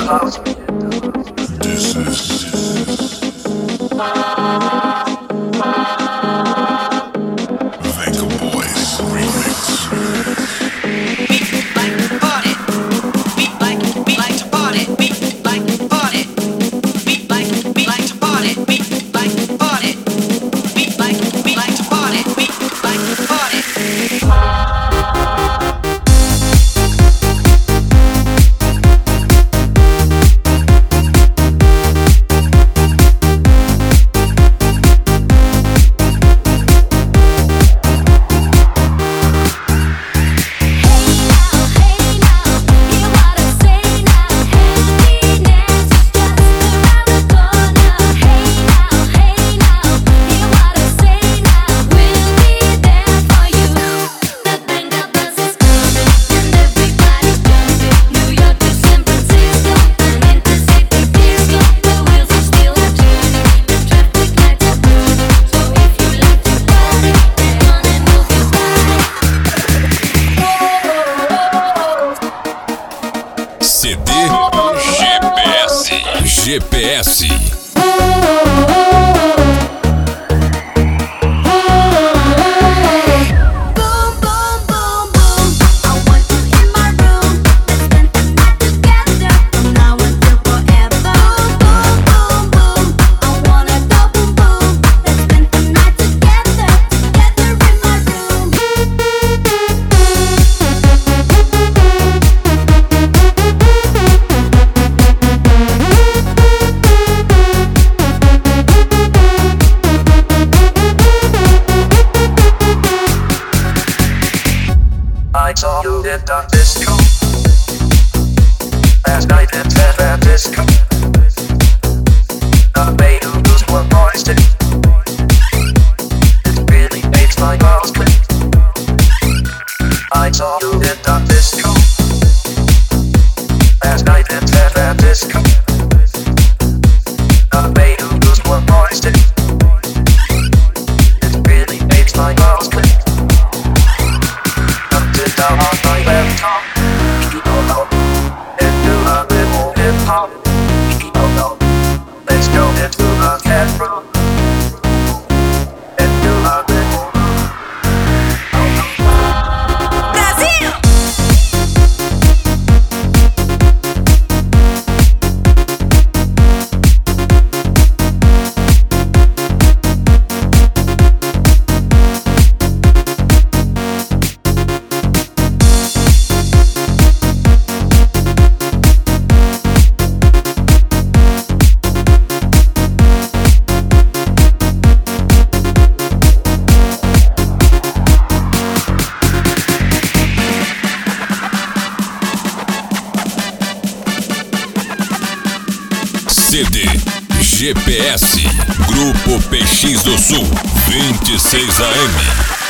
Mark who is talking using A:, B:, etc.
A: GPS.
B: I saw you in the disco last night in San Francisco. The way you moves were moisted. It really makes my balls click. I saw you in the disco last night in San Francisco. The way you moves were moisted. It really makes my balls click. Down on my laptop, you don't know, and do a little hip hop, you don't know. Let's go into the camera, and do a little Brasil!
A: CD GPS Grupo PX do Sul 26 AM.